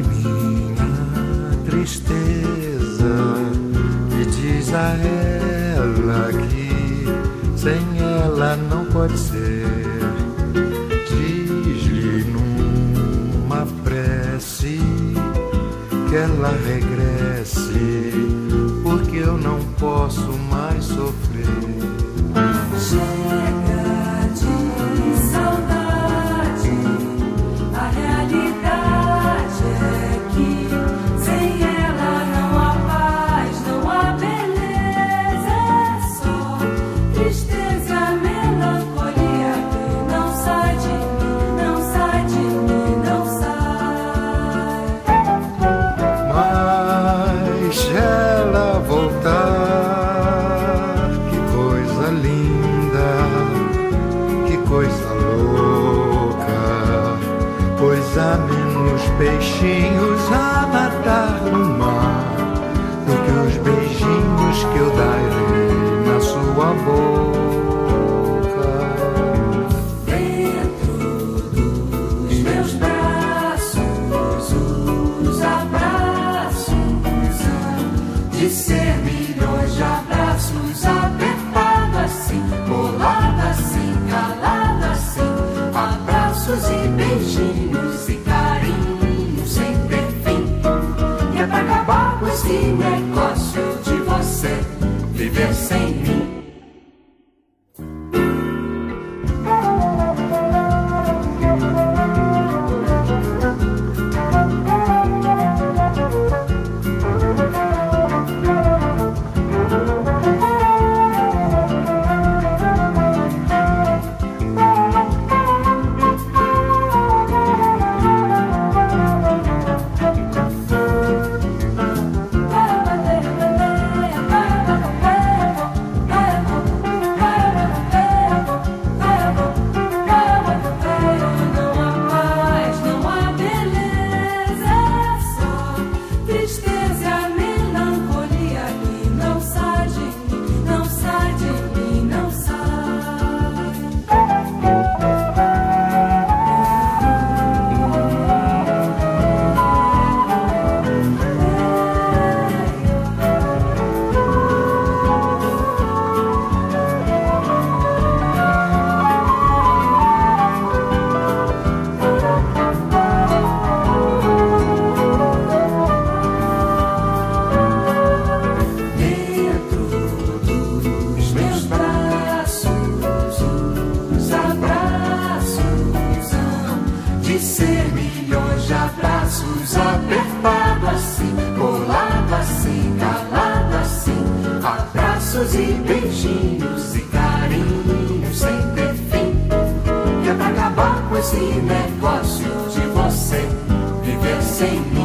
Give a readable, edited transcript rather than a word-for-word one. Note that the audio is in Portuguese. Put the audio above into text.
minha tristeza e diz a ela que sem ela não pode ser. Diz-lhe numa prece que ela regresse, porque eu não posso mais sofrer. Chega de saudade, a realidade é que sem ela não há paz, não há beleza, é só tristeza, melancolia que não sai de mim, não sai de mim, não sai. Mas se ela voltar, que coisa linda, que coisa louca, pois há menos peixinhos a nadar no mar do que os beijinhos que eu darei na sua boca. Dentro dos meus braços, os abraços hão de ser milhões de abraços, apertado assim, colado assim, calado assim, abraços e beijinhos e carinhos sem ter fim. E é pra acabar com esse negócio de você viver sem mim. Ser milhões de abraços, apertado assim, colado assim, calado assim, abraços e beijinhos e carinhos sem ter fim. E é pra acabar com esse negócio de você viver sem mim.